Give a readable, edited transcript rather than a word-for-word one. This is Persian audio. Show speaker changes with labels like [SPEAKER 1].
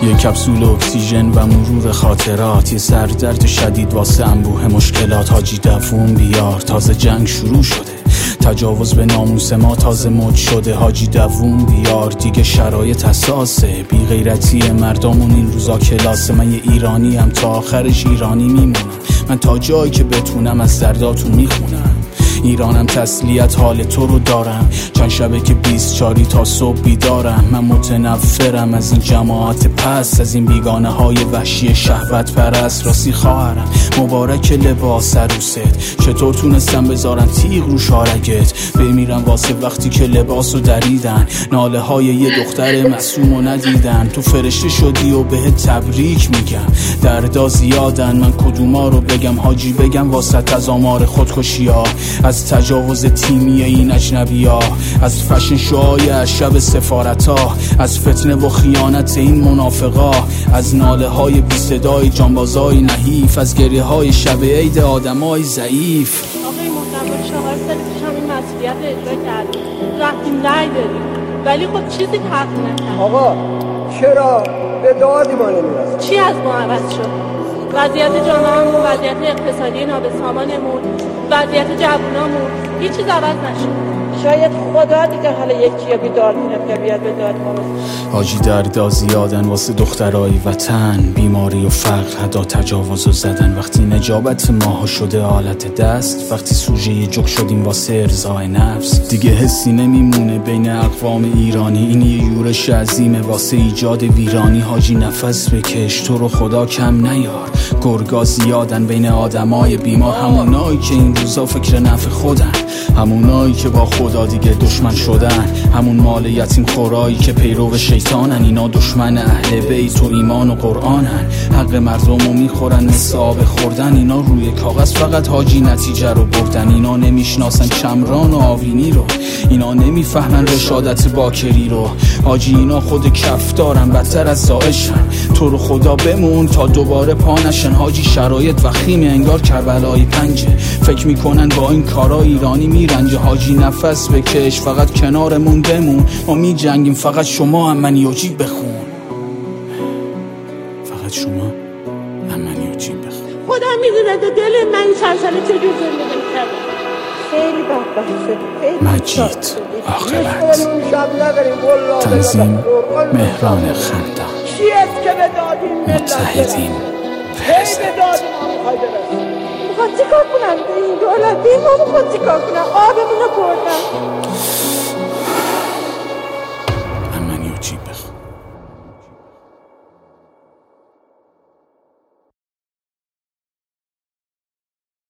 [SPEAKER 1] یه کپسول اکسیژن و مرور خاطرات، یه سردرد شدید واسه انبوه مشکلات. حاجی دووم بیار، تازه جنگ شروع شده، تجاوز به ناموس ما تازه مد شده. حاجی دووم بیار، دیگه شرایط حساسه، بی غیرتی مردمون این روزا کلاسه. من یه ایرانی ام، تا آخرش ایرانی میمونم، من تا جایی که بتونم از درداتون میخونم. ایرانم تسلیت حال تو رو دارم، چند شبه که 24 تا صبح بیدارم. من متنفرم از این جماعت پس، از این بیگانه های وحشی شهوت پرست. راستی خواهرم مبارک لباس عروست، چطور تونستم بذارن تیغ رو شارگت؟ بمیرم واسه وقتی که لباسو دریدن، ناله های یه دختر معصومو ندیدن. تو فرشته شدی و بهت تبریک میگم، دردا زیادن من کدوما رو بگم. حاجی بگم واسه از آمار خودکشی ها، از تجاوز تیمی این اجنبی ها، از فشن شوهای شب سفارت ها، از فتنه و خیانت این منافقا، از ناله های بی صدای جانبازای نحیف، از گریه های شب عید آدمای ضعیف.
[SPEAKER 2] آقای محترم 4 سال پیش هم این مسئولیت اجرا کردیم، رفتیم رای دادیم، ولی خب چیزی تغییر نکرد.
[SPEAKER 3] آقا چرا به دادی ما نمیرسیم؟
[SPEAKER 2] چی از ما عوض شد؟ وضعیت جامعه‌مون، وضعیت اقتصادی نابسامانمون، وضعیت جوونامون، هیچ چیز عوض نشد.
[SPEAKER 4] شاید خدا دیگه حالا یکی بیدار کنه که بیاد به داد ما.
[SPEAKER 1] حاجی دردا زیادن واسه دخترای وطن، بیماری و فقر حتی تجاوز و زدن. وقتی نجابت ماها شده آلت دست، وقتی سوژه یه جوک شدیم واسه ارضای نفس، دیگه حسی نمیمونه بین اقوام ایرانی. این یه یورش عظیمه واسه ایجاد ویرانی. حاجی نفس بکش، تو رو خدا کم نیار. گرگا زیادن بین آدمای بیمار، همونایی که این روزا فکر نفع خودن، همونایی که با خدا دیگه دشمن شدن، همون مال یتیم خورایی که پیرو شیطانن. اینا دشمن اهل بیت و ایمان و قرآنن، حق مردمو میخورن مثل آب خوردن. اینا روی کاغذ فقط حاجی نتیجه رو بردن. اینا نمیشناسن چمران و آوینی رو، اینا نمیفهمن رشادت باکری رو. حاجی اینا خود کف دارن، بدتر از داعشن. تو رو خدا بمون تا دوباره پا نشن. حاجی شرایط وخیمه انگار کربلای پنجه، فکر میکنن با این کارا ایرانی میرنجه. حاجی نفس بکش، فقط کنارمون بمون، ما می جنگیم، فقط شما امنیاجی بخون. فقط شما امنیاجی بخون.
[SPEAKER 2] خودم میدونه تو دل من این چند ساله چجور زندگی کردم.
[SPEAKER 4] خیلی بدبخت شدی.
[SPEAKER 1] مجید عاقبت. تنظیم مهران خندان.
[SPEAKER 3] چیست که به دادیم
[SPEAKER 1] متحدین
[SPEAKER 3] کی به دادیم ما میخوای برسیم؟
[SPEAKER 4] میخواد چیکار کنن به این دولت؟ این ما میخواد چیکار کنن؟ آبمون رو بردن.
[SPEAKER 1] امنیاجی بخون.